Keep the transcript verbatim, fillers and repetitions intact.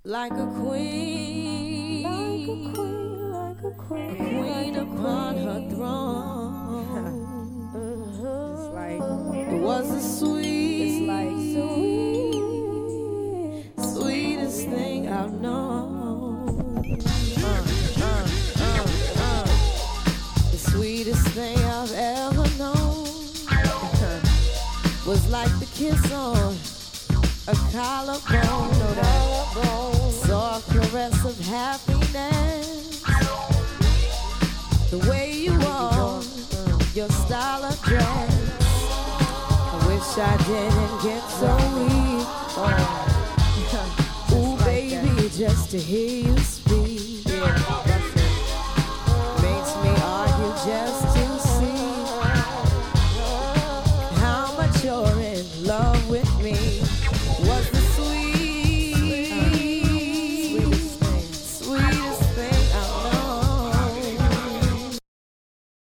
Like a queen, like a queen, like a queen, a queen like a upon queen. her throne. It's like, It was the sweet, it's like sweet, sweetest thing I've known. Uh, uh, uh, uh. The sweetest thing I've ever known was like the kiss on a collarbone, no collarbone. Soft caress of happiness. The way you walk, your style of dress. I wish I didn't get so weak. Oh. Ooh, baby, just to hear you speak. Yeah.